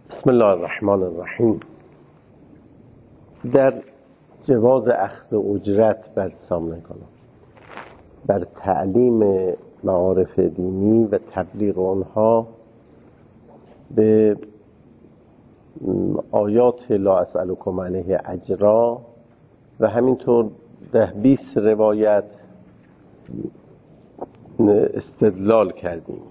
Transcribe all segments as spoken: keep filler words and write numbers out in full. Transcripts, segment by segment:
بسم الله الرحمن الرحیم. در جواز اخذ اجرت بر سامنے کنم بر تعلیم معارف دینی و تبلیغ آنها به آیات لا اسألکم علیه اجرا و همینطور ده بیست روایت استدلال کردیم.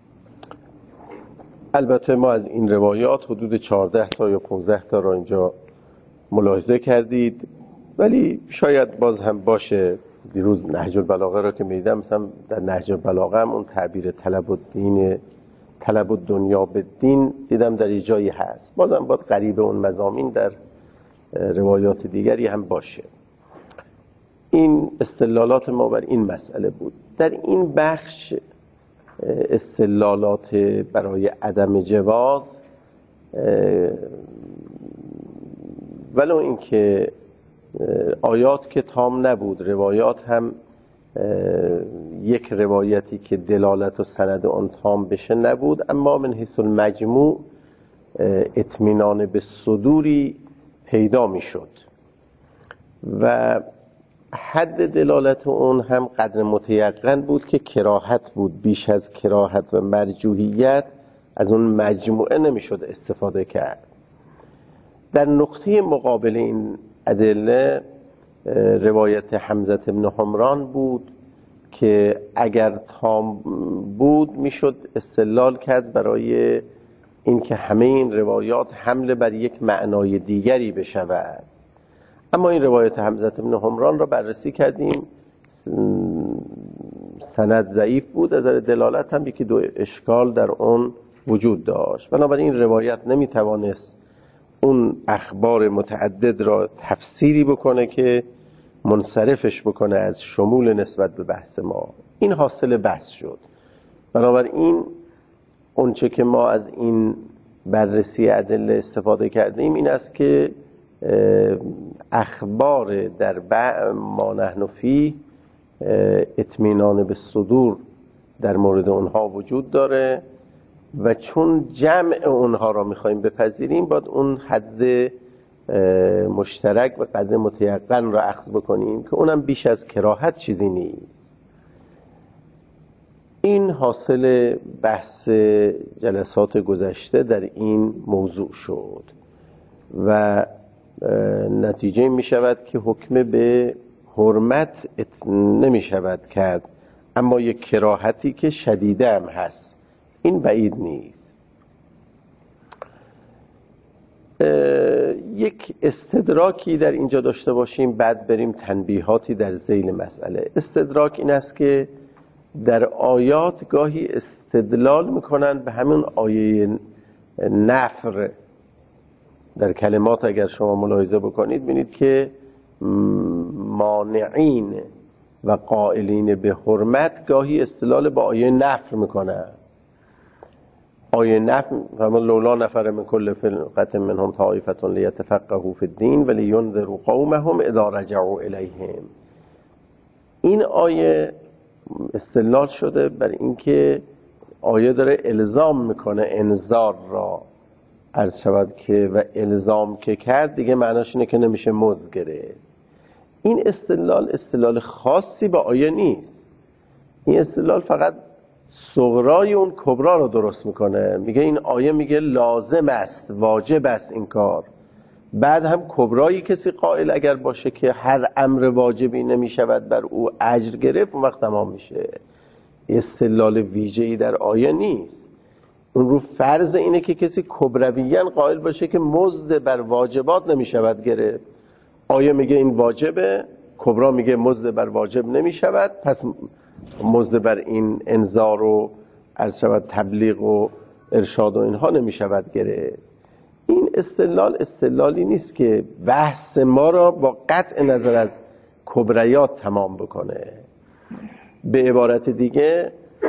البته ما از این روایات حدود چهارده تا یا پانزده تا را اینجا ملاحظه کردید، ولی شاید باز هم باشه. دیروز نهج البلاغه را که میدم، مثلا در نهج البلاغه هم اون تعبیر طلب الدین طلب الدنیا به دین دیدم در جایی هست. بازم باید قریب اون مضامین در روایات دیگری هم باشه. این استدلالات ما بر این مسئله بود. در این بخش استدلالات برای عدم جواز، ولو اینکه آیات که تام نبود، روایات هم یک روایتی که دلالت و سند آن تام بشه نبود، اما من حیث المجموع اطمینان به صدوری پیدا می شد و حد دلالت اون هم قدر متیقن بود که کراهت بود. بیش از کراهت و مرجوحیت از اون مجموعه نمیشد استفاده کرد. در نقطه مقابل این ادله روایت حمزه بن حمران بود که اگر تام بود میشد استدلال کرد برای اینکه همه این روایات حمل بر یک معنای دیگری بشود. اما این روایت حمزه بن حمران را بررسی کردیم، سند ضعیف بود، از نظر دلالت هم یکی دو اشکال در اون وجود داشت. بنابراین این روایت نمیتوانست اون اخبار متعدد را تفسیری بکنه که منصرفش بکنه از شمول نسبت به بحث ما. این حاصل بحث شد. بنابراین اون چه که ما از این بررسی ادله استفاده کردیم این است که اخبار در بعض ما نحن فیه اطمینان به صدور در مورد اونها وجود داره و چون جمع اونها را میخوایم بپذیریم باید اون حد مشترک و قدر متیقن را اخذ بکنیم که اونم بیش از کراهت چیزی نیست. این حاصل بحث جلسات گذشته در این موضوع شد و نتیجه می شود که حکم به حرمت نمی شود کرد، اما یک کراهتی که شدیده هم هست این بعید نیست. یک استدراکی در اینجا داشته باشیم، بعد بریم تنبیهاتی در ذیل مسئله. استدراک این است که در آیات گاهی استدلال میکنن به همون آیه نفر. در کلمات اگر شما ملاحظه بکنید ببینید که مانعین و قائلین به حرمت گاهی استدلال با آیه نفر میکنن. آیه نفر همون لولا نفر من کل فرقة منهم طائفة لیتفقهوا فی الدین ولینذروا قومهم اذا رجعوا الیهم. این آیه استدلال شده بر اینکه آیه داره الزام میکنه انذار را، عرض شود که و الزام که کرد دیگه معناش اینه که نمیشه مزد گرفت. این استدلال استدلال خاصی با آیه نیست. این استدلال فقط صغرای اون کبرا رو درست میکنه. میگه این آیه میگه لازم است، واجب است این کار. بعد هم کبرایی کسی قائل اگر باشه که هر امر واجبی نمیشود بر او اجر گرفت، اون وقت تمام میشه. استدلال ویژه‌ای در آیه نیست. اون رو فرض اینه که کسی کبرویاً قائل باشه که مزد بر واجبات نمیشود گرفت. آیه میگه این واجبه، کبرا میگه مزد بر واجب نمیشود، پس مزد بر این انذار و عرض شود تبلیغ و ارشاد و اینها نمیشود گرفت. این استدلال استدلالی نیست که بحث ما را با قطع نظر از کبریات تمام بکنه. به عبارت دیگه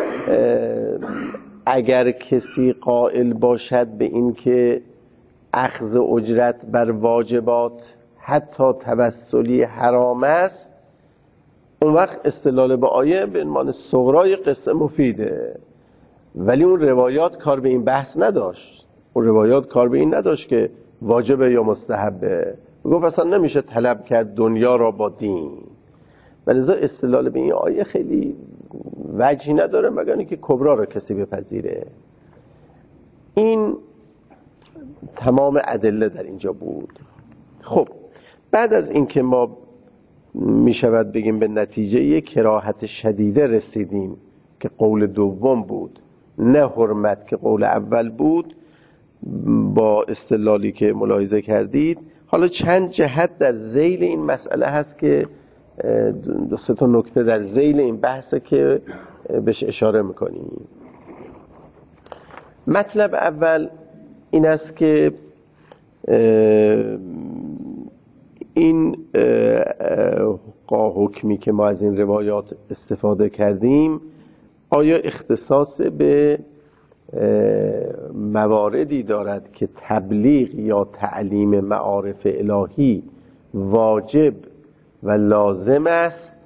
اگر کسی قائل باشد به این که اخذ اجرت بر واجبات حتی توسلی حرام است، اون وقت استدلال به آیه به عنوان صغرای قصه مفیده. ولی اون روایات کار به این بحث نداشت. اون روایات کار به این نداشت که واجبه یا مستحبه، گفت اصلا نمیشه طلب کرد دنیا را با دین. ولذا استدلال به این آیه خیلی وجهی نداره مگر اینکه کبرا را کسی بپذیره. این تمام ادله در اینجا بود. خب بعد از اینکه ما میشود بگیم به نتیجه یک کراهت شدیده رسیدیم که قول دوم بود، نه حرمت که قول اول بود، با استدلالی که ملاحظه کردید، حالا چند جهت در ذیل این مسئله هست که دو سه تا نکته در ذیل این بحثه که بهش اشاره میکنیم. مطلب اول این است که این حکمی که ما از این روایات استفاده کردیم آیا اختصاص به مواردی دارد که تبلیغ یا تعلیم معارف الهی واجب و لازم است،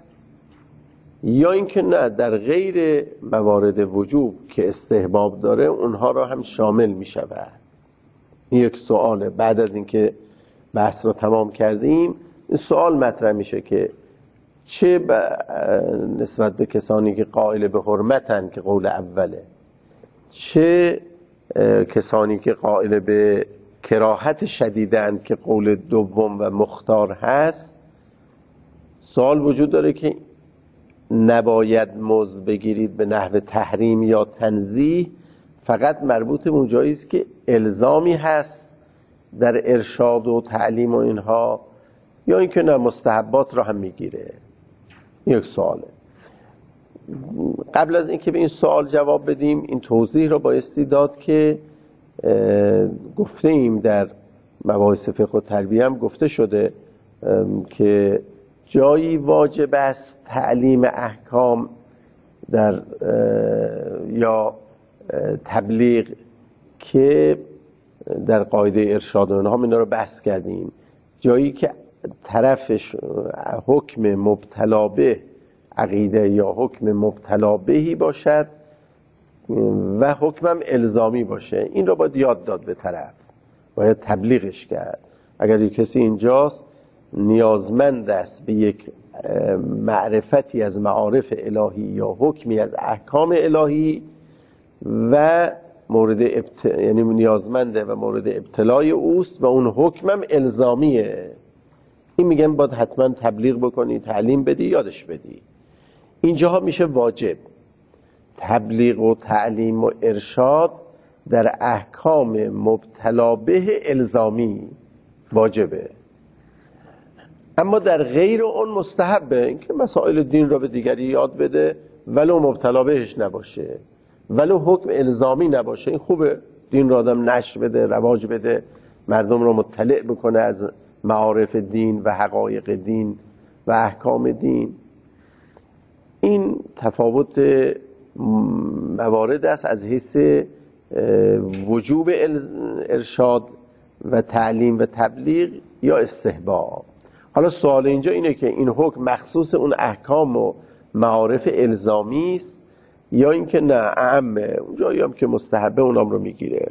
یا اینکه نه در غیر موارد وجوب که استحباب داره اونها را هم شامل می شود؟ این یک سواله. بعد از اینکه بحث رو تمام کردیم این سوال مطرح میشه که چه نسبت به کسانی که قائل به حرمتن که قول اوله، چه کسانی که قائل به کراهت شدیدن که قول دوم و مختار هست. سوال وجود داره که نباید مزد بگیرید به نحو تحریم یا تنزیه فقط مربوط به اون جایی است که الزامی هست در ارشاد و تعلیم و اینها، یا اینکه نه مستحبات را هم میگیره؟ یک سواله. قبل از اینکه به این سوال جواب بدیم این توضیح را بایستی داد که گفته ایم در مباحث فقه و تربیه هم گفته شده که جایی واجب است تعلیم احکام در یا تبلیغ که در قاعده ارشاد و اینها اینا رو بحث کردیم، جایی که طرفش حکم مبتلا به عقیده یا حکم مبتلا بهی باشد و حکمم الزامی باشه، این رو باید یاد داد به طرف، باید تبلیغش کرد. اگر یک کسی اینجاست نیازمند است به یک معرفتی از معارف الهی یا حکمی از احکام الهی و مورد ابت... یعنی نیازمنده و مورد ابتلای اوست و اون حکمم الزامیه، این میگن باید حتما تبلیغ بکنی، تعلیم بدی، یادش بدی. اینجاها میشه واجب. تبلیغ و تعلیم و ارشاد در احکام مبتلا به الزامی واجبه، اما در غیر اون مستحبه، اینکه مسائل دین را به دیگری یاد بده ولو مبتلا بهش نباشه، ولو حکم الزامی نباشه. این خوبه، دین را آدم نشر بده، رواج بده، مردم را مطلع بکنه از معارف دین و حقایق دین و احکام دین. این تفاوت موارد است از حیث وجوب ارشاد و تعلیم و تبلیغ یا استحباب. حالا سوال اینجا اینه که این حکم مخصوص اون احکام و معارف الزامی است یا اینکه نه اعمه، اونجایی هم که مستحبه اونام رو میگیره.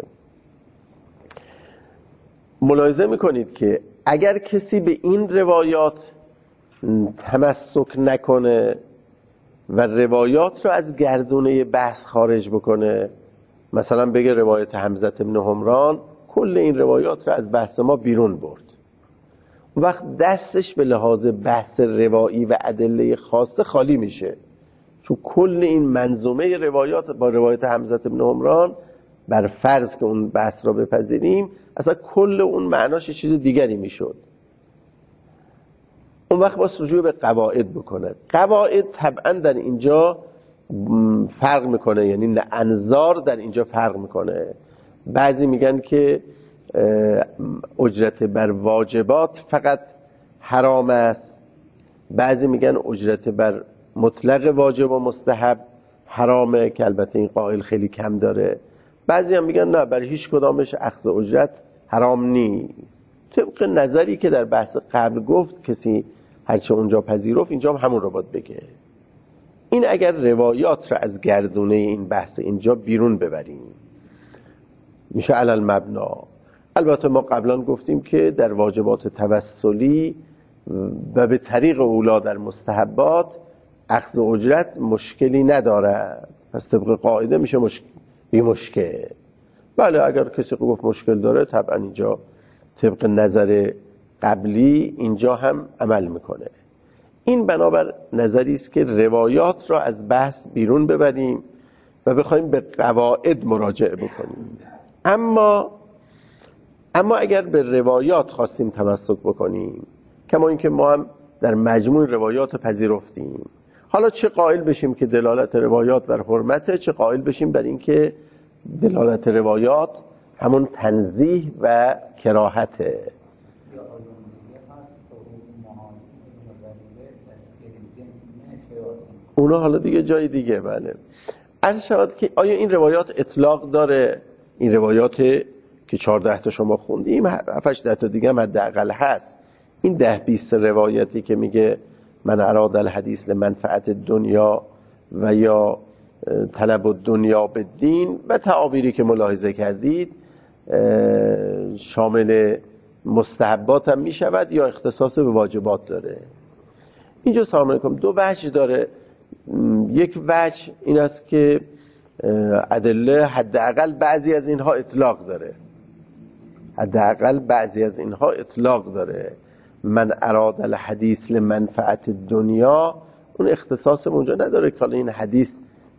ملاحظه میکنید که اگر کسی به این روایات تمسک نکنه و روایات رو از گردونه بحث خارج بکنه، مثلا بگه روایت حمزه بن حمران کل این روایات رو از بحث ما بیرون برد، اون وقت دستش به لحاظ بحث روایی و ادله خاصه خالی میشه، چون کل این منظومه روایات با روایت حمزه بن حمران بر فرض که اون بحث را بپذیریم اصلا کل اون معناش چیز دیگری میشد. اون وقت باید رجوع به قواعد بکنه. قواعد طبعا در اینجا فرق میکنه، یعنی انظار در اینجا فرق میکنه. بعضی میگن که اجرت بر واجبات فقط حرام است، بعضی میگن اجرت بر مطلق واجب و مستحب حرامه که البته این قائل خیلی کم داره، بعضی هم میگن نه بر هیچ کدامش اخذ اجرت حرام نیست. طبق نظری که در بحث قبل گفت کسی هرچه اونجا پذیرفت اینجا هم همون رو باید بگه. این اگر روایات رو از گردونه این بحث اینجا بیرون ببریم. میشه علل مبنا. البته ما قبلا گفتیم که در واجبات توسلی و به طریق اولا در مستحبات اخذ اجرت مشکلی ندارد، پس طبق قاعده میشه مشکل بی مشکل. بله اگر کسی گفت مشکل داره طبعا اینجا طبق نظر قبلی اینجا هم عمل میکنه. این بنابر نظری است که روایات را از بحث بیرون ببریم و بخوایم به قواعد مراجعه بکنیم. اما اما اگر به روایات خواستیم تمسک بکنیم، کما اینکه ما هم در مجموع روایات پذیرفتیم، حالا چه قائل بشیم که دلالت روایات بر حرمته، چه قائل بشیم بر اینکه دلالت روایات همون تنزیه و کراهته. اونا حالا دیگه جای دیگه. بله عرض شود که آیا این روایات اطلاق داره؟ این روایات که چهارده تا شما خوندیم، هفتش ده تا دیگه هم حداقل هست. این ده بیست روایتی که میگه من اراد الحدیث لمنفعت دنیا و یا طلب الدنیا بالدین و تعابیری که ملاحظه کردید شامل مستحبات هم میشود یا اختصاص به واجبات داره. اینجا سلام علیکم دو وجه داره. یک وجه این است که ادله حداقل بعضی از اینها اطلاق داره، حداقل بعضی از اینها اطلاق داره. من اراد الحدیث لمنفعت دنیا، اون اختصاص اونجا نداره که این حدیث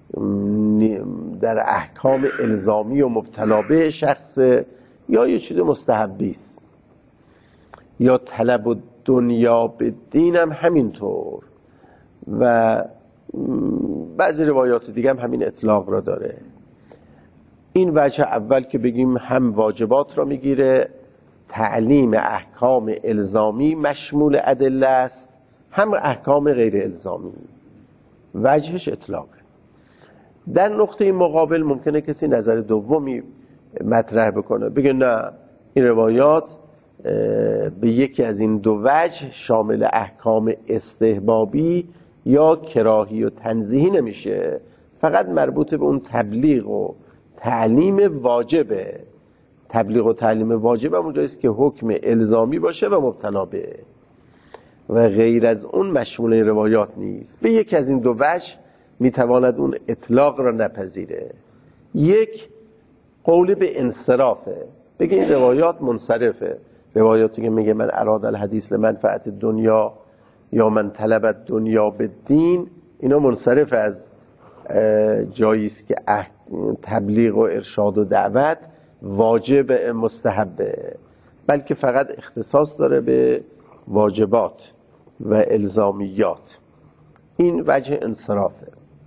در احکام الزامی و مبتلا به شخص یا یه چیز مستحبی است. یا طلب و دنیا به دین هم همینطور و بعضی روایات دیگه هم همین اطلاق را داره. این وجه اول که بگیم هم واجبات را میگیره، تعلیم احکام الزامی مشمول ادله است، هم احکام غیر الزامی، وجهش اطلاقه. در نقطه مقابل ممکنه کسی نظر دومی مطرح بکنه، بگه نه این روایات به یکی از این دو وجه شامل احکام استحبابی یا کراهی و تنزیهی نمیشه، فقط مربوط به اون تبلیغ و تعلیم واجبه. تبلیغ و تعلیم واجب هم اونجاییست که حکم الزامی باشه و مبتلا به، و غیر از اون مشمول روایات نیست. به یکی از این دو وجه میتواند اون اطلاق را نپذیره. یک قول به انصرافه، بگه این روایات منصرفه، روایاتی که میگه من اراد الحدیث لمنفعت دنیا یا من طلبت دنیا به دین، اینا منصرف از جاییست که تبلیغ و ارشاد و دعوت واجب مستحبه، بلکه فقط اختصاص داره به واجبات و الزامیات. این وجه انصرافه.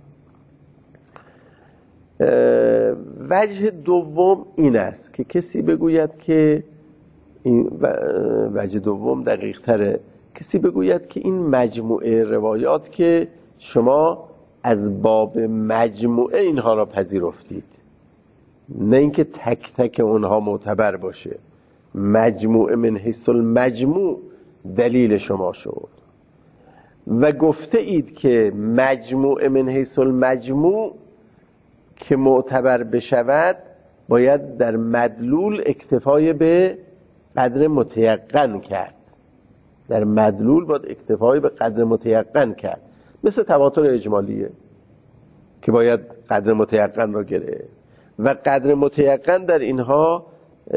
وجه دوم این است که کسی بگوید که این وجه دوم دقیق تره، کسی بگوید که این مجموعه روایات که شما از باب مجموعه اینها را پذیرفتید، نه اینکه تک تک اونها معتبر باشه، مجموعه من حیث المجموع دلیل شما شد و گفته اید که مجموعه من حیث المجموع که معتبر بشود باید در مدلول اکتفای به قدر متیقن کرد. در مدلول باید اکتفای به قدر متیقن کرد، مثل تواتر اجمالیه که باید قدر متیقن را گرفت و قدر متیقن در اینها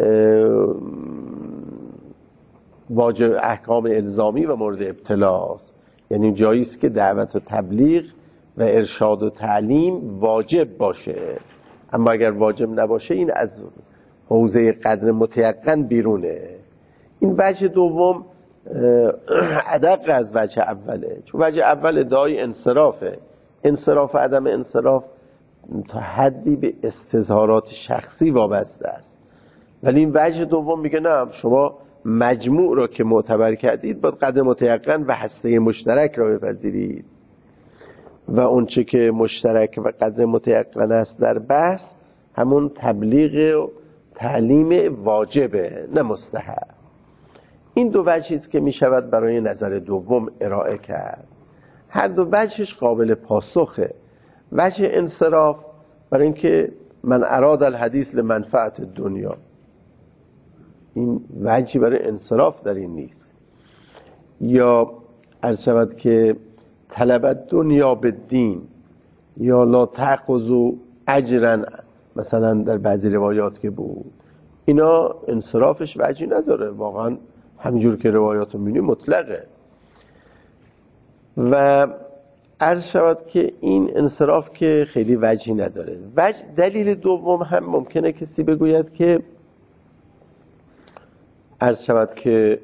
واجب احکام الزامی و مورد ابتلاست. یعنی جاییست که دعوت و تبلیغ و ارشاد و تعلیم واجب باشه، اما اگر واجب نباشه این از حوزه قدر متیقن بیرونه. این وجه دوم ادق از وجه اوله، چون وجه اول ادعای انصرافه. انصراف و عدم انصراف تا حدی به استظهارات شخصی وابسته است، ولی این وجه دوم میگه نه، شما مجموع را که معتبر کردید باید قدر متیقن و هسته مشترک را بپذیرید و اون چه که مشترک و قدر متیقن است در بحث همون تبلیغ و تعلیم واجبه نه مستحب. این دو وجهی است که میشود برای نظر دوم ارائه کرد. هر دو وجهش قابل پاسخه. وجه انصراف برای اینکه من اراد الحدیث لمنفعت دنیا، این وجهی برای انصراف در این نیست. یا عرض شود که طلب دنیا به دین، یا لا تأخذوا اجرا مثلا در بعضی روایات که بود، اینا انصرافش وجهی نداره، واقعا همینجور که روایات رو می‌بینی مطلقه. و عرض شود که این انصراف که خیلی وجهی نداره. وجه دلیل دوم هم ممکنه کسی بگوید که عرض شود که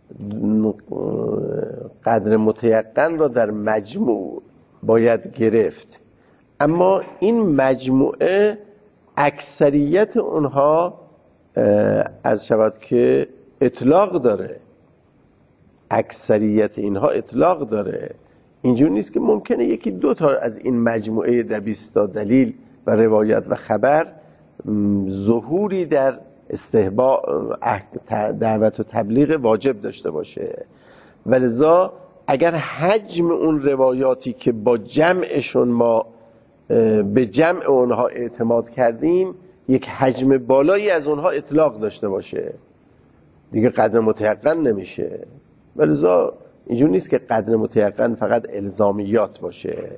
قدر متیقن را در مجموع باید گرفت، اما این مجموعه اکثریت اونها عرض شود که اطلاق داره، اکثریت اینها اطلاق داره. اینجور نیست که ممکنه یکی دو تا از این مجموعه ده بیست تا دلیل و روایت و خبر ظهوری در استحباب دعوت و تبلیغ واجب داشته باشه. ولذا اگر حجم اون روایاتی که با جمعشون ما به جمع اونها اعتماد کردیم یک حجم بالایی از اونها اطلاق داشته باشه، دیگه قدر متیقن نمیشه. ولذا اینجور نیست که قدر متیقن فقط الزامیات باشه.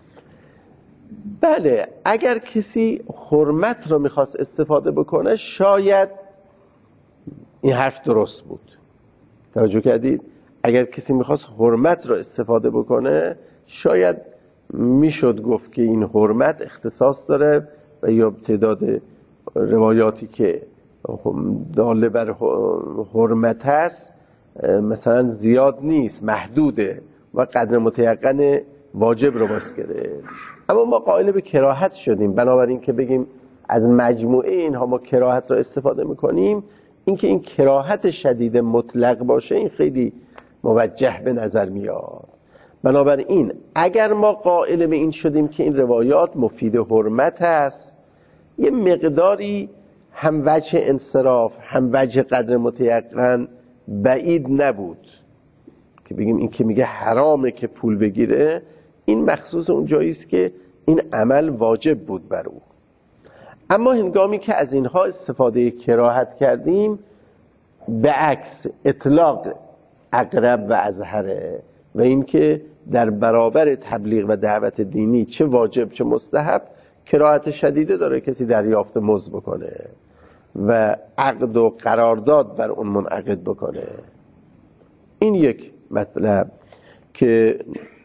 بله، اگر کسی حرمت رو میخواست استفاده بکنه شاید این حرف درست بود. توجه کردید؟ اگر کسی میخواست حرمت رو استفاده بکنه شاید میشد گفت که این حرمت اختصاص داره و یا تعداد روایاتی که داله بر حرمت هست مثلا زیاد نیست، محدوده و قدر متیقن واجب رو باز کرده. اما ما قائل به کراهت شدیم، بنابراین که بگیم از مجموعه اینها ما کراهت رو استفاده میکنیم، اینکه این کراهت شدید مطلق باشه این خیلی موجه به نظر میاد. بنابراین اگر ما قائل به این شدیم که این روایات مفید حرمت هست، یه مقداری هم وجه انصراف هم وجه قدر متیقن بعید نبود که بگیم این که میگه حرامه که پول بگیره، این مخصوص اون جاییست که این عمل واجب بود بر او. اما هنگامی که از اینها استفاده کراهت کردیم، به عکس اطلاق اقرب و اظهره، و اینکه در برابر تبلیغ و دعوت دینی چه واجب چه مستحب کراهت شدیده داره کسی دریافت مزد بکنه و عقد و قرارداد بر اون منعقد بکنه. این یک مطلب که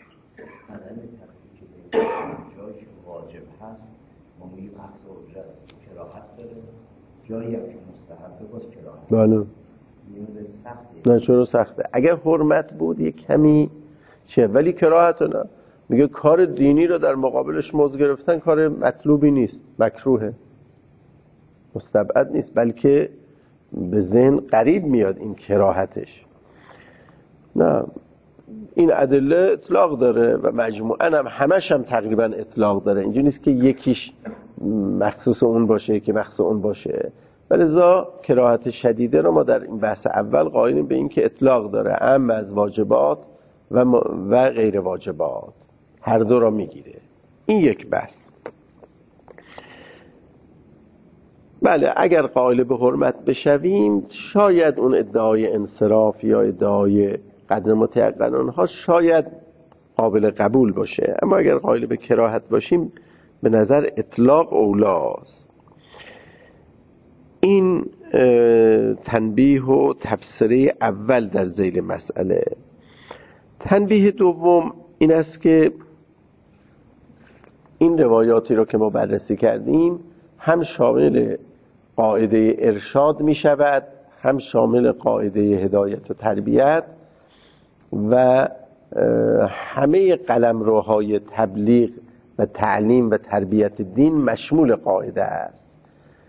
جایی که واجب هست ما میگیم اخذ اجرت کراهت داره، جایی هم که مستحب باز کراهت. بله. نه چرا سخته؟ اگر حرمت بود یک کمی چه، ولی کراهت نه. میگه کار دینی رو در مقابلش مزد گرفتن کار مطلوبی نیست، مکروهه، مستبعد نیست، بلکه به ذهن قریب میاد این کراهتش. نه، این ادله اطلاق داره و مجموعاً هم همش هم تقریبا اطلاق داره. اینجوری نیست که یکیش مخصوص اون باشه که مخصوص اون باشه. ولذا کراهت شدیده رو ما در این بحث اول قائلیم به این که اطلاق داره، اما از واجبات و, و غیر واجبات هر دو را میگیره. این یک بحث. بله، اگر قائل به حرمت بشویم شاید اون ادعای انصراف یا ادعای قدر متیقن اونها شاید قابل قبول باشه، اما اگر قائل به کراهت باشیم به نظر اطلاق اولاست. این تنبیه و تفسیره اول در ذیل مسئله. تنبیه دوم این است که این روایاتی رو که ما بررسی کردیم هم شامل قاعده ارشاد می شود، هم شامل قاعده هدایت و تربیت، و همه قلمروهای تبلیغ و تعلیم و تربیت دین مشمول قاعده است.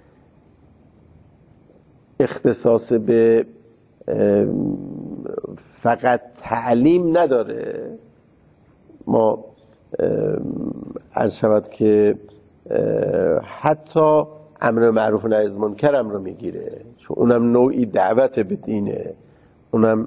اختصاص به فقط تعلیم نداره. ما عرض شود که حتی امر معروف و نهی از منکر هم رو میگیره، چون اونم نوعی دعوت به دینه، اونم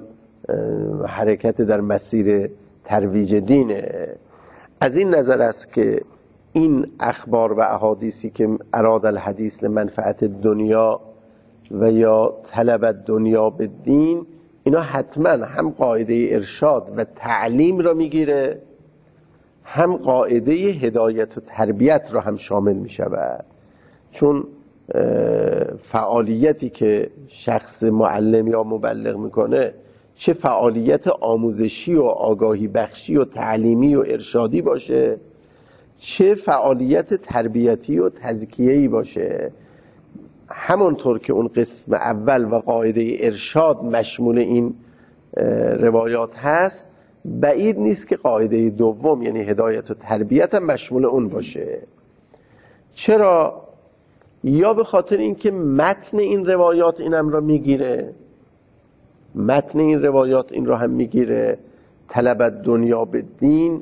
حرکت در مسیر ترویج دینه. از این نظر است که این اخبار و احادیثی که اراد الحدیث لمنفعت دنیا و یا طلب دنیا به دین، اینا حتما هم قاعده ارشاد و تعلیم را میگیره، هم قاعده هدایت و تربیت را هم شامل میشود. چون فعالیتی که شخص معلم یا مبلغ میکنه، چه فعالیت آموزشی و آگاهی بخشی و تعلیمی و ارشادی باشه، چه فعالیت تربیتی و تزکیه‌ای باشه، همونطور که اون قسم اول و قاعده ارشاد مشمول این روایات هست، بعید نیست که قاعده دوم یعنی هدایت و تربیت هم مشمول اون باشه. چرا؟ یا به خاطر اینکه متن این روایات اینم را میگیره، متن این روایات این را هم میگیره، طلب دنیا به دین،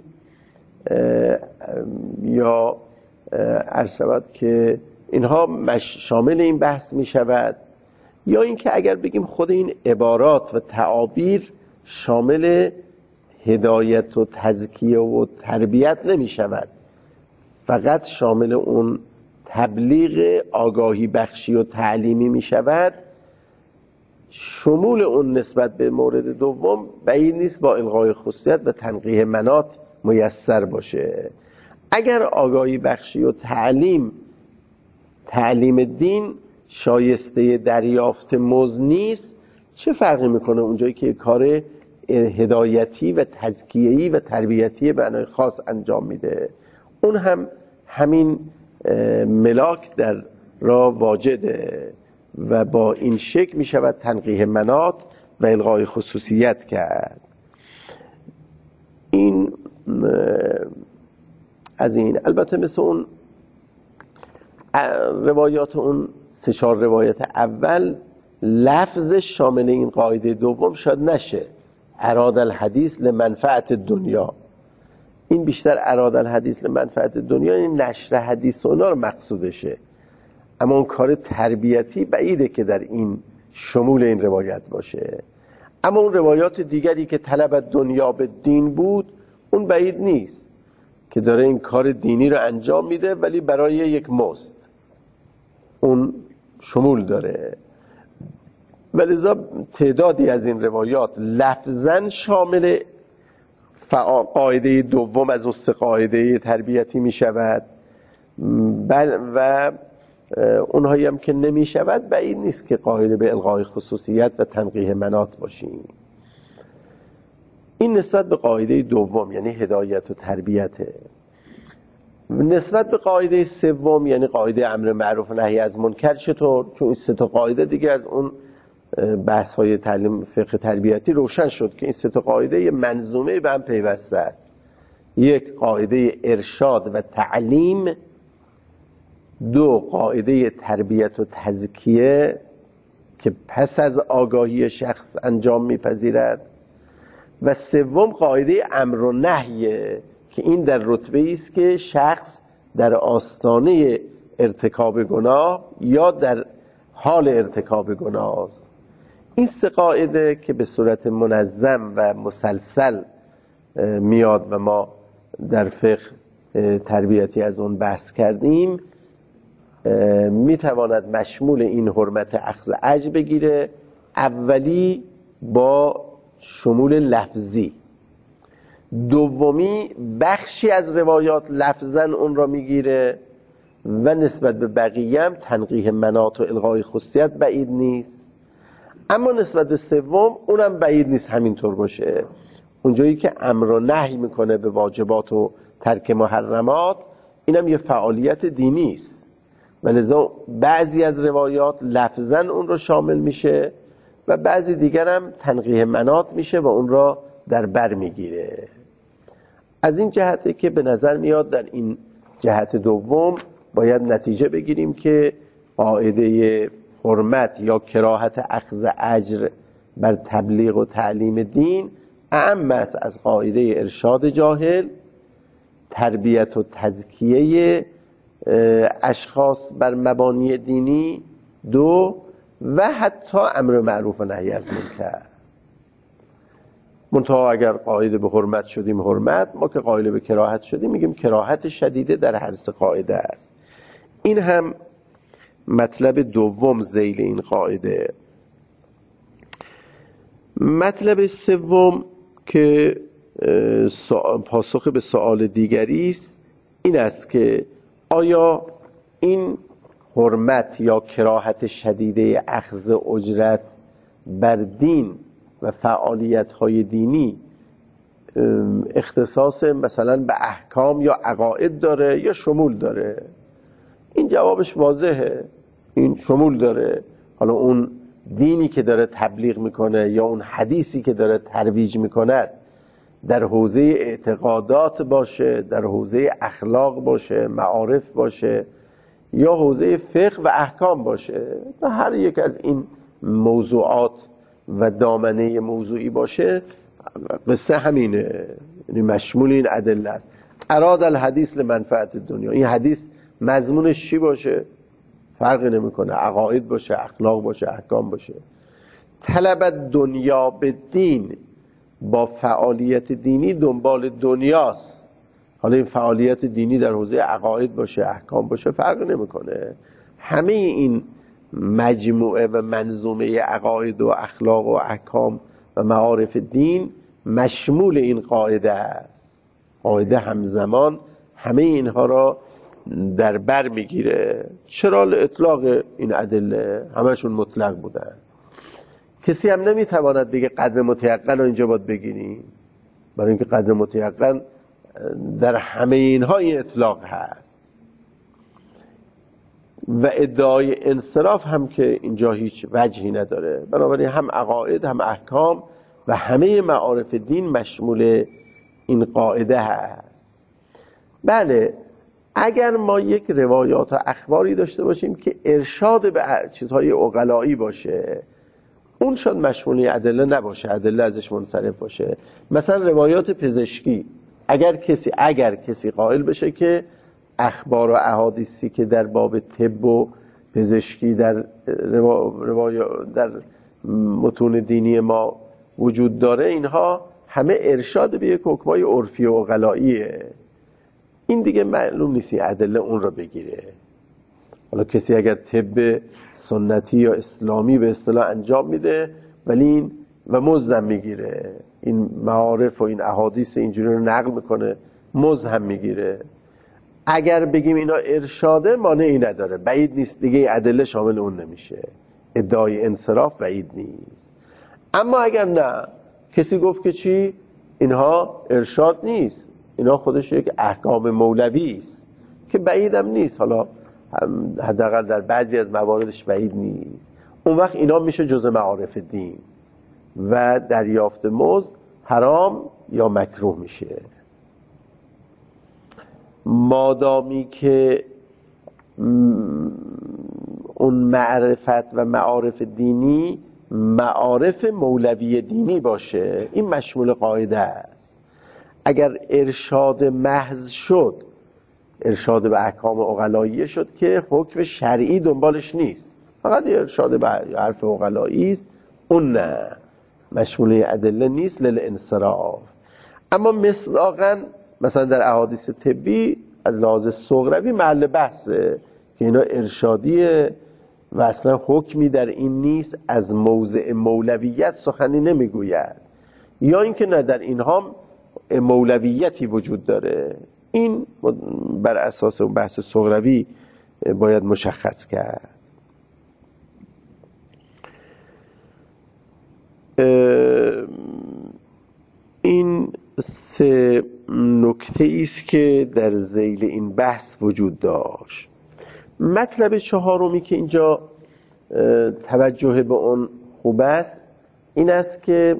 یا عرض شود که اینها شامل این بحث می شود، یا اینکه اگر بگیم خود این عبارات و تعابیر شامل هدایت و تزکیه و تربیت نمی شود، فقط شامل اون تبلیغ آگاهی بخشی و تعلیمی می شود، شمول اون نسبت به مورد دوم بعید نیست با الغای خصوصیت و تنقیح مناط میسر باشه. اگر آگاهی بخشی و تعلیم تعلیم دین شایسته دریافت مزد نیست، چه فرقی میکنه اونجایی که کار هدایتی و تزکیه‌ای و تربیتی به معنای خاص انجام میده، اون هم همین ملاک در را واجده و با این شکل میشود تنقیح مناط و الغای خصوصیت کرد. این از این. البته مثل اون روایات اون سه چهار روایت اول لفظ شامل این قاعده دوم شاید نشه، اراد الحدیث لمنفعت دنیا، این بیشتر اراد الحدیث لمنفعت دنیا این نشر حدیث اونا رو مقصودشه، اما اون کار تربیتی بعیده که در این شمول این روایت باشه. اما اون روایات دیگری که طلب دنیا به دین بود، اون بعید نیست که داره این کار دینی رو انجام میده ولی برای یک مزد، اون شمول داره. ولذا تعدادی از این روایات لفظاً شامل قاعده دوم از اون سه قاعده تربیتی می شود، بل و اونهایی هم که نمی شود بعید نیست که قائل به الغای خصوصیت و تنقیح مناط باشیم. این نسبت به قاعده دوم یعنی هدایت و تربیته. نسبت به قاعده سوم یعنی قاعده امر معروف و نهی از منکر چطور؟ چون این سه تا قاعده دیگه از اون بحث های تعلیم فقه تربیتی روشن شد که این سه تا قاعده یه منظومه به هم پیوسته است. یک قاعده ارشاد و تعلیم، دو قاعده تربیت و تزکیه که پس از آگاهی شخص انجام میپذیرد، و سوم قاعده امر و نهیه که این در رتبه است که شخص در آستانه ارتکاب گناه یا در حال ارتکاب گناه است. این سه قاعده که به صورت منظم و مسلسل میاد و ما در فقه تربیتی از اون بحث کردیم، میتواند مشمول این حرمت اخذ اجر بگیره. اولی با شمول لفظی، دومی بخشی از روایات لفظاً اون را میگیره و نسبت به بقیه هم تنقیح مناط و الغای خصوصیت بعید نیست. اما نسبت به سوم اونم بعید نیست همینطور باشه، اونجایی که امر و نهی میکنه به واجبات و ترک محرمات، اینم یه فعالیت دینی است و لذا بعضی از روایات لفظاً اون رو شامل میشه و بعضی دیگر هم تنقیح مناط میشه و اون را در بر میگیره. از این جهته که به نظر میاد در این جهت دوم باید نتیجه بگیریم که قاعده حرمت یا کراهت اخذ اجر بر تبلیغ و تعلیم دین اعم است از قاعده ارشاد جاهل، تربیت و تزکیه اشخاص بر مبانی دینی، دو و حتی امر معروف و نهی از منکر. منتها اگر قائل به حرمت شدیم حرمت، ما که قائل به کراهت شدیم میگیم کراهت شدیده در هر سه قاعده است. این هم مطلب دوم ذیل این قاعده. مطلب سوم که پاسخ به سوال دیگری است این است که آیا این حرمت یا کراهت شدیده اخذ اجرت بر دین و فعالیت‌های دینی اختصاص مثلا به احکام یا عقاید داره یا شمول داره؟ این جوابش واضحه، این شمول داره. حالا اون دینی که داره تبلیغ میکنه یا اون حدیثی که داره ترویج میکنه در حوزه اعتقادات باشه، در حوزه اخلاق باشه، معارف باشه، یا حوزه فقه و احکام باشه، و هر یک از این موضوعات و دامنه موضوعی باشه، قصه همینه، یعنی مشمول این ادله است. اراد الحدیث لمنفعت دنیا، این حدیث مضمونش چی باشه فرقی نمیکنه، عقاید باشه، اخلاق باشه، احکام باشه. طلب دنیا به دین، با فعالیت دینی دنبال دنیاست. حالا این فعالیت دینی در حوزه عقاید باشه، احکام باشه، فرق نمیکنه. همه این مجموعه و منظومه عقاید و اخلاق و احکام و معارف دین مشمول این قاعده است. قاعده همزمان همه اینها را در بر میگیره. چرا اطلاق این ادله؟ همشون مطلق بودن. کسی هم نمیتواند بگه قدر متیقن رو اینجا باید بگیریم، برای اینکه قدر متیقن در همه اینها این اطلاق هست. و ادعای انصراف هم که اینجا هیچ وجهی نداره. بنابراین هم عقاید هم احکام و همه معارف دین مشمول این قاعده هست. بله، اگر ما یک روایات و اخباری داشته باشیم که ارشاد به چیزهای عقلایی باشه، اون شاید مشمول ادله نباشه، ادله ازش منصرف باشه. مثلا روایات پزشکی، اگر کسی اگر کسی قائل بشه که اخبار و احادیثی که در باب طب و پزشکی در روایات در متون دینی ما وجود داره، اینها همه ارشاد به یک حکمای عرفی و عقلاییه، این دیگه معلوم نیست ادله اون رو بگیره. حالا کسی اگر طب سنتی یا اسلامی به اصطلاح انجام میده ولی این و مزد میگیره، این معارف و این احادیث اینجوری رو نقل میکنه، مزد هم میگیره، اگر بگیم اینا ارشاده مانعی نداره، بعید نیست دیگه ادله شامل اون نمیشه، ادعای انصراف بعید نیست. اما اگر نه، کسی گفت که چی اینها ارشاد نیست، اینا خودش یک احکام مولوی است که بعیدم نیست، حالا حداقل در بعضی از مواردش بعید نیست، اون وقت اینا میشه جزء معارف دین و دریافت مزد حرام یا مکروه میشه. مادامی که اون معرفت و معارف دینی معارف مولوی دینی باشه، این مشمول قاعده است. اگر ارشاد محض شد، ارشاد به احکام عقلایی شد که حکم شرعی دنبالش نیست، فقط ارشاد به حرف عقلایی است، اون نه مشمول ادله نیست للانصراف. اما مصداقاً مثلا در احادیث طبی از لحاظ صغروی محل بحثه که اینا ارشادیه و اصلا حکمی در این نیست، از موضع مولویت سخنی نمیگوید، یا اینکه نه در اینها مولویتی وجود داره. این بر اساس اون بحث صغروی باید مشخص کرد. این سه نکته ایست که در ذیل این بحث وجود داشت. مطلب چهارمی که اینجا توجه به اون خوب است این است که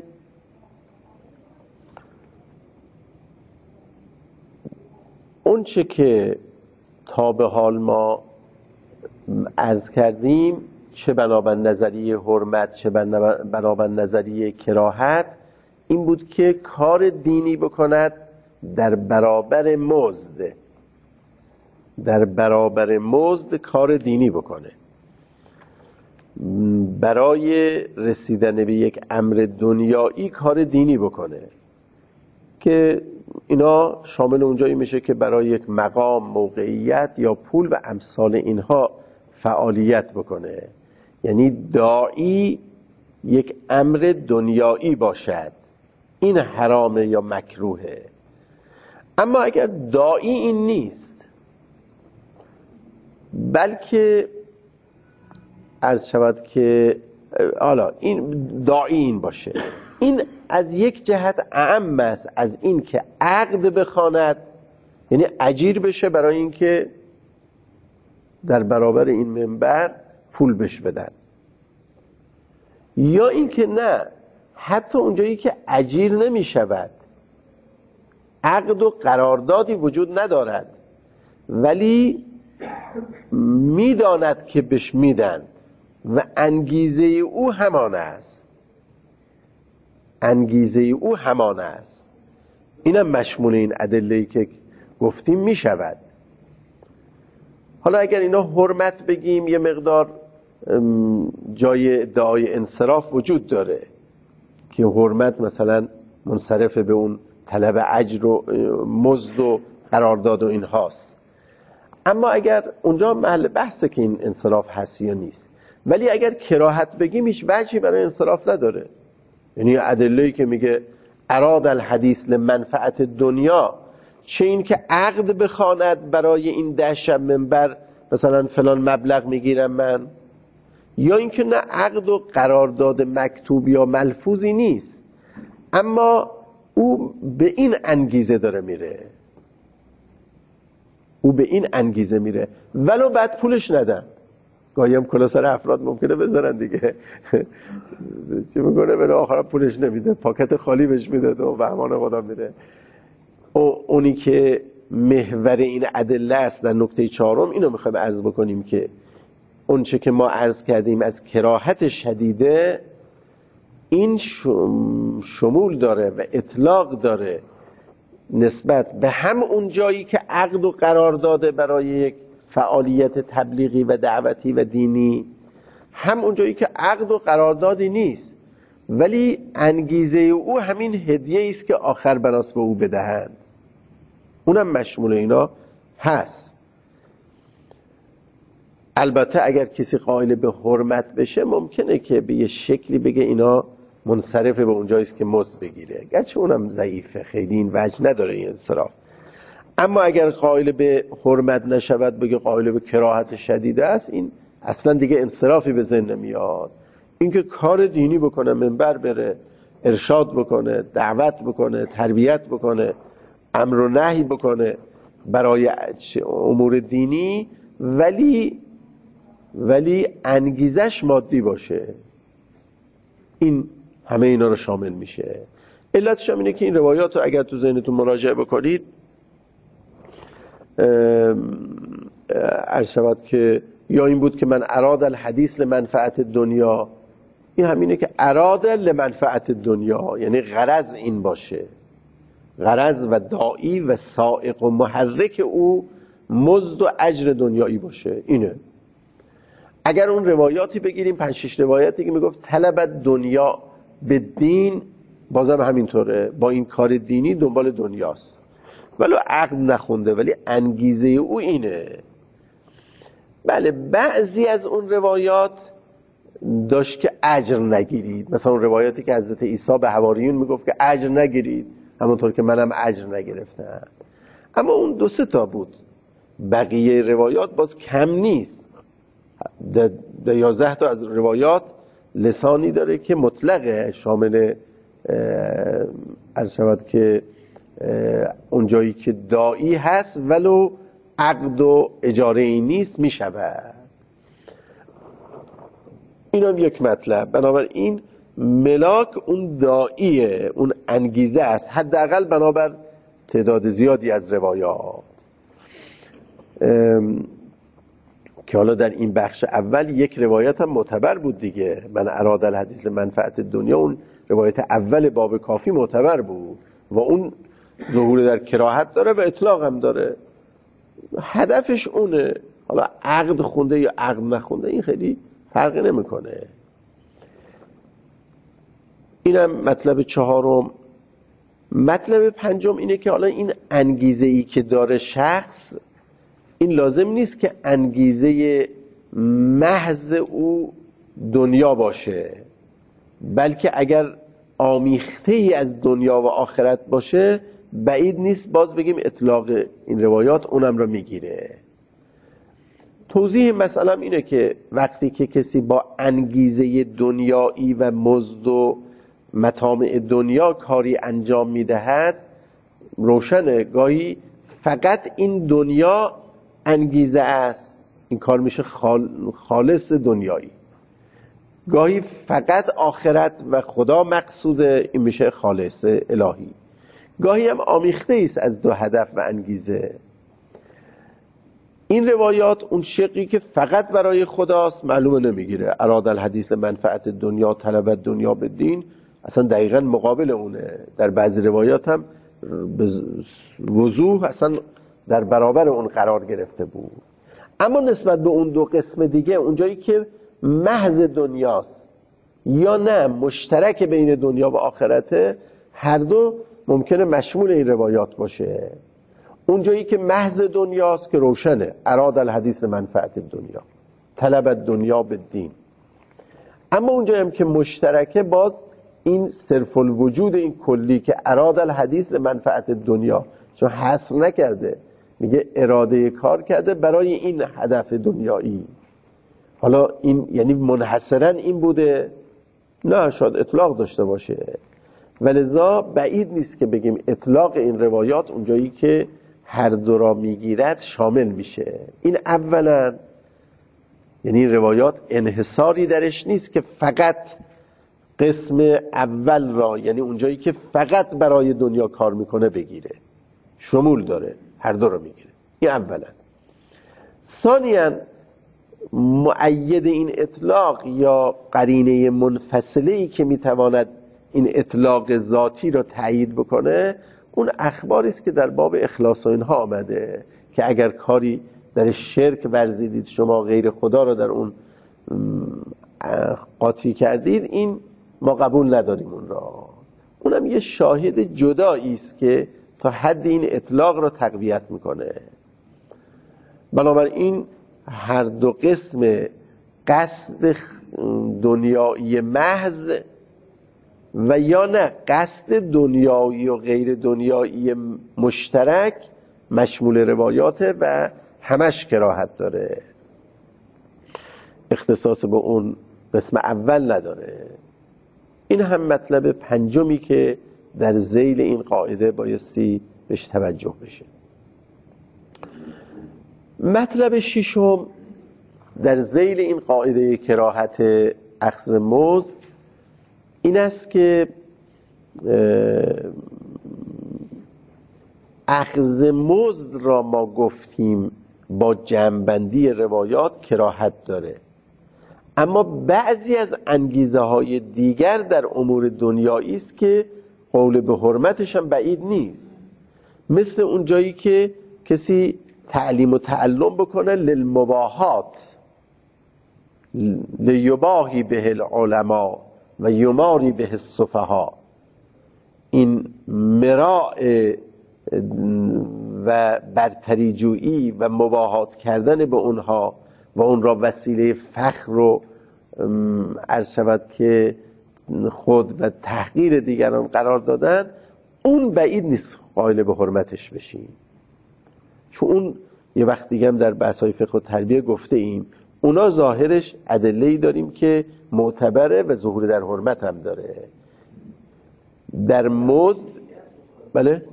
اون چه که تا به حال ما عرض کردیم، چه بنابر نظریه حرمت چه بنابر نظریه کراهت، این بود که کار دینی بکند در برابر مزد، در برابر مزد کار دینی بکنه. برای رسیدن به یک امر دنیایی کار دینی بکنه که اینا شامل اونجایی میشه که برای یک مقام، موقعیت یا پول و امثال اینها فعالیت بکنه. یعنی داعی یک امر دنیایی باشد، این حرامه یا مکروهه. اما اگر داعی این نیست، بلکه عرض شود که حالا این داعی این باشه، این از یک جهت اعم است از این که عقد بخواند، یعنی اجیر بشه برای اینکه در برابر این منبر پول بش بدن، یا اینکه نه، حتی اونجایی که اجیر نمی شود، عقد و قراردادی وجود ندارد، ولی میداند که بهش میدن و انگیزه او همان است، انگیزه او همان است. اینم مشمول این ادله‌ای که گفتیم می شود. حالا اگر اینا حرمت بگیم، یه مقدار جای ادعای انصراف وجود داره که حرمت مثلا منصرف به اون طلب اجر و مزد و قرارداد و این هاست. اما اگر اونجا محل بحثه که این انصراف هست یا نیست، ولی اگر کراهت بگیم هیچ وجهی برای انصراف نداره. یعنی ادله‌ای که میگه اراد الحدیث لمنفعت دنیا، چه این که عقد بخواند برای این ده شب منبر مثلا فلان مبلغ میگیرم من، یا اینکه نه، عقد و قرارداد مکتوب یا ملفوظی نیست، اما او به این انگیزه داره میره، او به این انگیزه میره ولو بعد پولش ندن. گاهی هم کلا سر افراد ممکنه بذارن دیگه چی میکنه؟ به آخر پولش نمیده، پاکت خالی بهش میده و بهمان خدا میره. او اونی که محور این ادله است در نکته چهارم، اینو میخوایم عرض بکنیم که اون چه که ما عرض کردیم از کراهت شدیده، این شمول داره و اطلاق داره نسبت به هم اون جایی که عقد و قرار داده برای یک فعالیت تبلیغی و دعوتی و دینی، هم اون جایی که عقد و قراردادی نیست ولی انگیزه او همین هدیه است که آخر بناس به او بدهند، اونم مشمول اینا هست. البته اگر کسی قائل به حرمت بشه، ممکنه که به یه شکلی بگه اینا منصرف به اونجایی است که مزد بگیره، گرچه اونم ضعیفه، خیلی این وجه نداره این انصراف. اما اگر قائل به حرمت نشود، بگه قائل به کراهت شدیده است، این اصلا دیگه انصرافی به ذهن نمیاد. اینکه کار دینی بکنه، منبر بره، ارشاد بکنه، دعوت بکنه، تربیت بکنه، امر و نهی بکنه برای امور دینی، ولی ولی انگیزش مادی باشه، این همه اینا رو شامل میشه. علتش هم اینه که این روایات رو اگر تو ذهنتون مراجعه بکنید، عرض شود که یا این بود که من اراد الحدیث لمنفعت دنیا، این همینه که اراد لمنفعت دنیا، یعنی غرض این باشه، غرض و داعی و سائق و محرک او مزد و اجر دنیایی باشه. اینه. اگر اون روایاتی بگیریم، پنج شش روایاتی که میگفت طلب دنیا به دین، بازم همینطوره، با این کار دینی دنبال دنیاست، ولو عقد نخونده، ولی انگیزه او اینه. بله، بعضی از اون روایات داشت که اجر نگیرید، مثلا اون روایاتی که حضرت عیسی به حواریون میگفت که اجر نگیرید، همونطور که منم اجر نگرفتم. اما اون دو سه تا بود، بقیه روایات باز کم نیست. ده یازده تا از روایات لسانی داره که مطلقه، شامل عرض شود که اون جایی که داعی هست ولو عقد و اجاره ای نیست میشود. این هم یک مطلب. بنابراین ملاک اون داعیه، اون انگیزه است، حداقل بنابر تعداد زیادی از روایات که حالا در این بخش اول یک روایت هم معتبر بود دیگه، من اراد الحدیث لمنفعت دنیا، اون روایت اول باب کافی معتبر بود و اون ظهور در کراهت داره و اطلاق هم داره، هدفش اونه. حالا عقد خونده یا عقد نخونده این خیلی فرقی نمیکنه. اینم مطلب چهارم. مطلب پنجم اینه که حالا این انگیزه ای که داره شخص، این لازم نیست که انگیزه محض او دنیا باشه، بلکه اگر آمیخته ای از دنیا و آخرت باشه بعید نیست باز بگیم اطلاق این روایات اونم را میگیره. توضیح مثلا اینه که وقتی که کسی با انگیزه دنیایی و مزد و مطامع دنیا کاری انجام میدهد، روشنه گاهی فقط این دنیا انگیزه است، این کار میشه خال... خالص دنیایی. گاهی فقط آخرت و خدا مقصوده، این میشه خالص الهی. گاهی هم آمیخته است از دو هدف و انگیزه. این روایات اون شقی که فقط برای خداست معلومه نمیگیره. اراد الحدیث لمنفعت دنیا طلب دنیا به دین، اصلا دقیقا مقابل اونه. در بعضی روایات هم به وضوح اصلا در برابر اون قرار گرفته بود. اما نسبت به اون دو قسم دیگه، اونجایی که محض دنیاست یا نه مشترک بین دنیا و آخرته، هر دو ممکنه مشمول این روایات باشه. اونجایی که محض دنیاست که روشنه، اراد الحدیث لمنفعت دنیا طلب دنیا به دین. اما اونجایی هم که مشترکه، باز این صرف الوجود این کلی که اراد الحدیث لمنفعت دنیا، چون حصر نکرده، میگه اراده کار کرده برای این هدف دنیایی. حالا این یعنی منحصرا این بوده؟ نه، شاید اطلاق داشته باشه. ولذا بعید نیست که بگیم اطلاق این روایات اونجایی که هر دو را میگیرد شامل میشه. این اولا، یعنی این روایات انحصاری درش نیست که فقط قسم اول را، یعنی اونجایی که فقط برای دنیا کار میکنه بگیره، شمول داره، هر دو را میگیره. این اولا. ثانیاً، مؤید این اطلاق یا قرینه منفصله‌ای که میتواند این اطلاق ذاتی را تایید بکنه، اون اخباری است که در باب اخلاص و اینها آمده که اگر کاری در شرک ورزیدید، شما غیر خدا را در اون قاطی کردید، این ما قبول نداریم اون را. اونم یه شاهد جدایی است که تا حد این اطلاق را تقویت میکنه. بنابراین هر دو قسم قصد دنیایی محض و یا نه قصد دنیایی و غیر دنیایی مشترک مشمول روایاته و همش کراهت داره، اختصاص به اون قسم اول نداره. این هم مطلب پنجمی که در ذیل این قاعده بایستی بهش توجه بشه. مطلب ششم در ذیل این قاعده کراهت اخذ مزد این است که اخذ مزد را ما گفتیم با جمع‌بندی روایات کراهت داره، اما بعضی از انگیزه های دیگر در امور دنیایی است که قول به حرمتش هم بعید نیست. مثل اون جایی که کسی تعلیم و تعلم بکنه للمباهات، لیباهی به العلماء و یماری به السفها، این مراء و برتری جویی و مباهات کردن به اونها و اون را وسیله فخر و عرض شود که خود و تحقیر دیگران قرار دادن، اون بعید نیست قائل به حرمتش بشیم. چون اون یه وقت دیگه هم در بحث‌های فقه و تربیه گفته ایم، اونا ظاهرش ادله‌ای داریم که معتبره و ظهور در حرمت هم داره. در مزد بله؟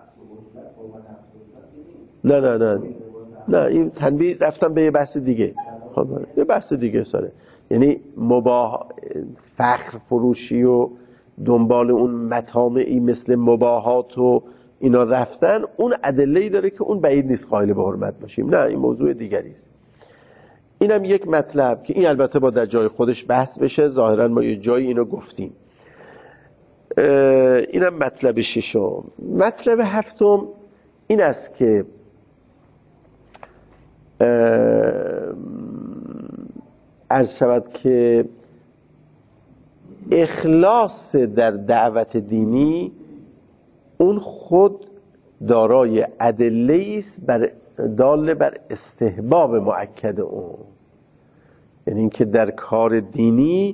نه نه نه نه این تنبیه رفتم به یه بحث دیگه. خب یه بحث دیگه ساره، یعنی مباح فخر فروشی و دنبال اون مطامعی مثل مباحات و اینا رفتن، اون ادله‌ای داره که اون بعید نیست قائل به حرمت باشیم. نه، این موضوع دیگری است. اینم یک مطلب که این البته با در جای خودش بحث بشه، ظاهرا ما یه جایی اینو گفتیم. اینم مطلب ششم. مطلب هفتم این است که عرض شود که اخلاص در دعوت دینی اون خود دارای ادله است بر دال بر استحباب مؤکد اون، یعنی اینکه در کار دینی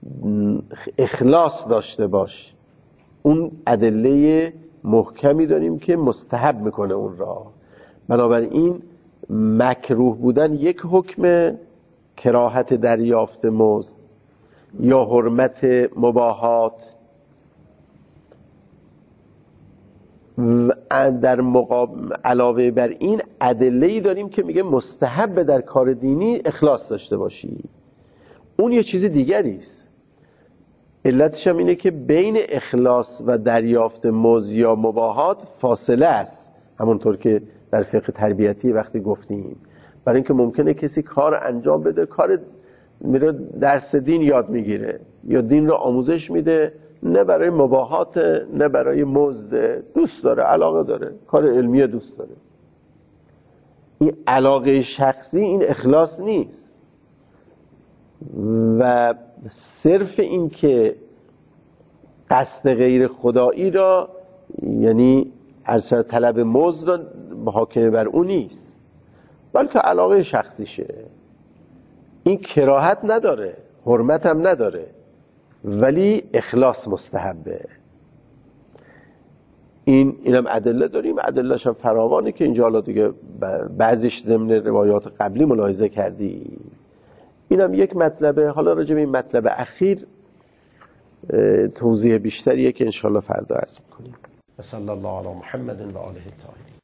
اخلاص داشته باش، اون ادله محکمی داریم که مستحب میکنه اون را. بنابراین مکروه بودن یک حکم، کراهت دریافت مزد یا حرمت مباحات، در مقابل علاوه بر این ادله‌ای داریم که میگه مستحب در کار دینی اخلاص داشته باشی. اون یه چیز دیگری است. علتش هم اینه که بین اخلاص و دریافت مزد یا مباحات فاصله است، همونطور که در فقه تربیتی وقتی گفتیم. برای اینکه ممکنه کسی کار انجام بده، کار میره درس دین یاد میگیره یا دین رو آموزش میده، نه برای مباحات نه برای مزد، دوست داره، علاقه داره، کار علمی دوست داره. این علاقه شخصی این اخلاص نیست. و صرف این که قصد غیر خدایی را، یعنی ارشد طلب مزد را حاکم بر اون نیست، بلکه علاقه شخصیشه. این کراهت نداره، حرمت هم نداره، ولی اخلاص مستحبه. این اینم ادله داریم، ادله‌اش هم فراوانه که اینجا حالا دیگه بعضیش ضمن روایات قبلی ملاحظه کردی. اینم یک مطلبه. حالا راجع به این مطلب اخیر توضیح بیشتریه که انشاءالله فردا عرض می‌کنیم. صلی الله علی محمد و آله الطاهرین.